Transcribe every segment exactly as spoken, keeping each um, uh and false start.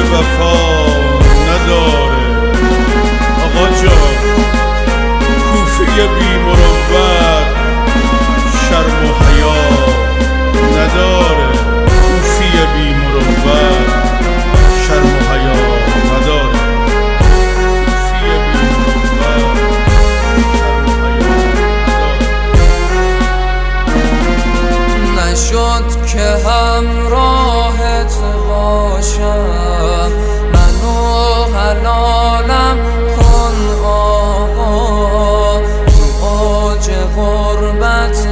وفا نداره. آقا جان کوفه بی مروت شرم و حیا نداره. کوفه بی مروت شرم و حیا نداره. کوفه بی مروت شرم و حیا نداره. نشد که همراهت باشم، منو حلالم کن آقا. تو اوج غربت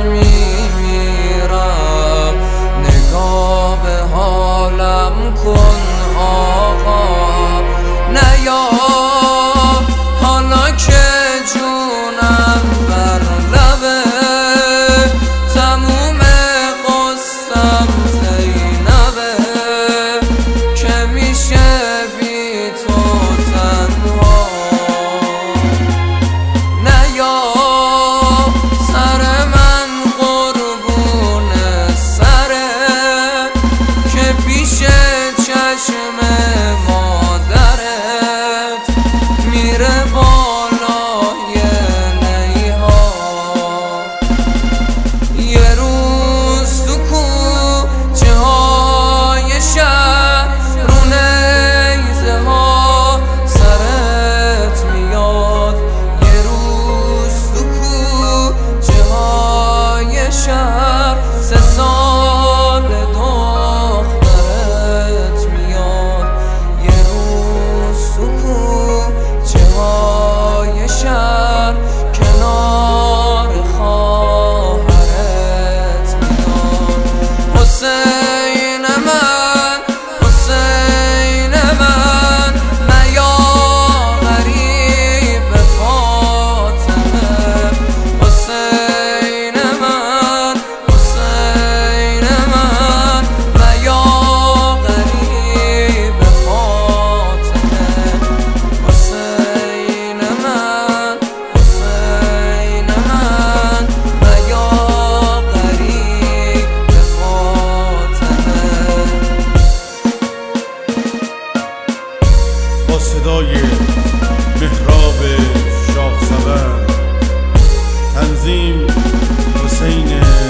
میمیرم، نگاه به حالم کن آقا. نیا حالا که جونم بر لبه، تموم قصم زینبه، که میشه بی تو تنها. نیا سر من قربون سره، که پیش چشم مادرت میره بالای نیها. یه روز تو کوچه های شهر رو نیزه ها سرت میاد. یه روز تو کوچه های شهر سه سال دخترت میاد. یه روز تو کوچه های شهر کنار خواهرت میاد. حسین من حسین من نیا غریب فاطمه. حسین من حسین من نیا غریب فاطمه. حسین من حسین من نیا غریب فاطمه. با صدای محراب شاه سبن، تنظیم حسین